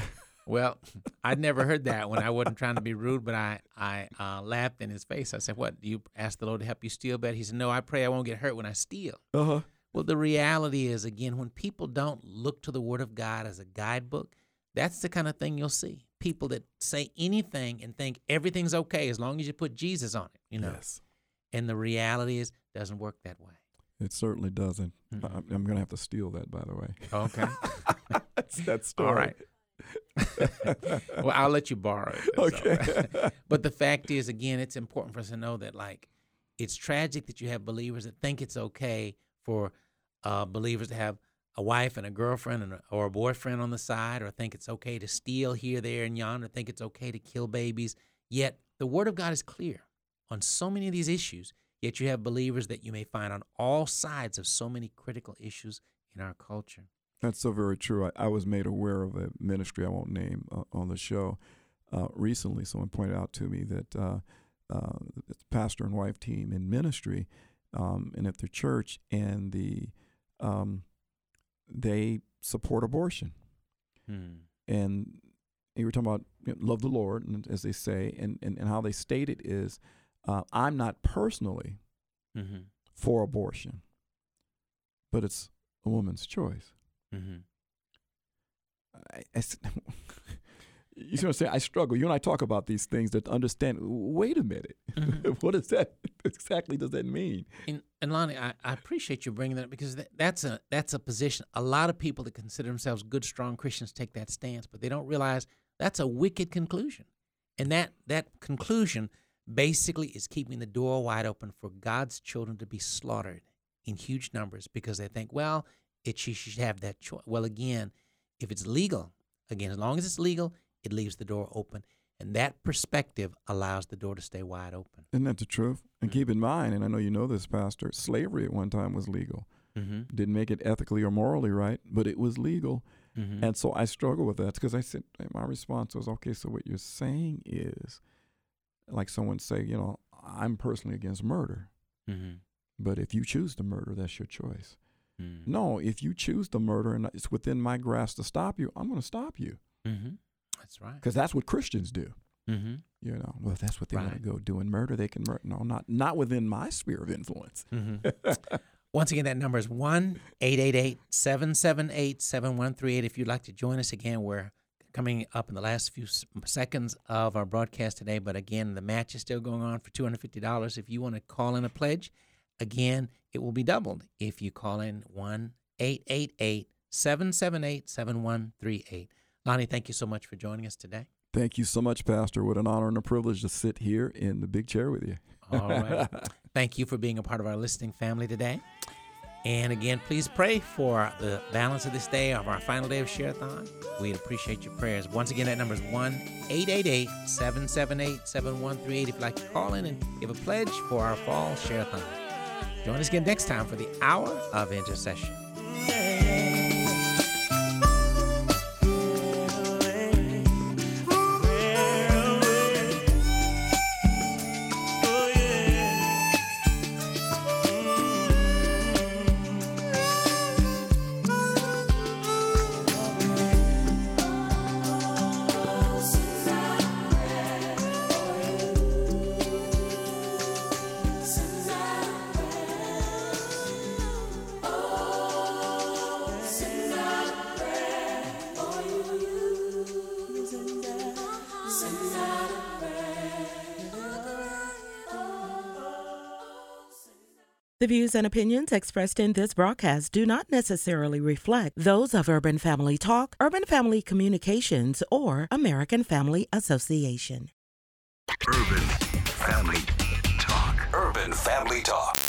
Well, I'd never heard that when I wasn't trying to be rude, but I, I uh, laughed in his face. I said, what, do you ask the Lord to help you steal better? He said, no, I pray I won't get hurt when I steal. Uh-huh. Well, the reality is, again, when people don't look to the Word of God as a guidebook, that's the kind of thing you'll see. People that say anything and think everything's okay as long as you put Jesus on it, you know. Yes. And the reality is, it doesn't work that way. It certainly doesn't. Mm-hmm. I, I'm going to have to steal that, by the way. Okay. That's that story. All right. Well, I'll let you borrow it. Okay. So. But the fact is, again, it's important for us to know that, like, it's tragic that you have believers that think it's okay for uh, believers to have a wife and a girlfriend and a, or a boyfriend on the side, or think it's okay to steal here, there, and yonder, think it's okay to kill babies. Yet the Word of God is clear on so many of these issues, yet you have believers that you may find on all sides of so many critical issues in our culture. That's so very true. I, I was made aware of a ministry I won't name uh, on the show uh, recently. Someone pointed out to me that uh, uh, the pastor and wife team in ministry um, and at their church, and the um, they support abortion. Hmm. And you were talking about, you know, love the Lord, and, as they say, and, and, and how they state it is, uh, I'm not personally mm-hmm. for abortion, but it's a woman's choice. Mm-hmm. I, I, you see what I'm saying? I struggle. You and I talk about these things to understand, wait a minute, mm-hmm. what does that exactly does that mean? And, and Lonnie, I, I appreciate you bringing that up, because that, that's a that's a position. A lot of people that consider themselves good, strong Christians take that stance, but they don't realize that's a wicked conclusion. And that, that conclusion basically is keeping the door wide open for God's children to be slaughtered in huge numbers, because they think, well, it she should have that choice. Well, again, if it's legal, again, as long as it's legal, it leaves the door open. And that perspective allows the door to stay wide open. Isn't that the truth? And Mm-hmm. keep in mind, and I know you know this, Pastor, slavery at one time was legal. Mm-hmm. Didn't make it ethically or morally right, but it was legal. Mm-hmm. And so I struggle with that, because I said, my response was, okay, so what you're saying is, like someone say, you know, I'm personally against murder. Mm-hmm. But if you choose to murder, that's your choice. Mm. No, if you choose to murder and it's within my grasp to stop you, I'm going to stop you. Mm-hmm. That's right. Because that's what Christians do. Mm-hmm. You know, well, if that's what they Right. want to go doing murder, they can murder. No, not not within my sphere of influence. Mm-hmm. Once again, that number is one eight eight eight, seven seven eight, seven one three eight. If you'd like to join us again, we're coming up in the last few seconds of our broadcast today. But again, the match is still going on for two hundred fifty dollars. If you want to call in a pledge, again, it will be doubled if you call in one eight eight eight, seven seven eight, seven one three eight. Lonnie, thank you so much for joining us today. Thank you so much, Pastor. What an honor and a privilege to sit here in the big chair with you. All right. Thank you for being a part of our listening family today. And again, please pray for the balance of this day, of our final day of Share-a-thon. We'd appreciate your prayers. Once again, that number is one eight eight eight, seven seven eight, seven one three eight if you'd like to call in and give a pledge for our fall Share-a-thon. Join us again next time for the Hour of Intercession. The views and opinions expressed in this broadcast do not necessarily reflect those of Urban Family Talk, Urban Family Communications, or American Family Association. Urban Family Talk. Urban Family Talk.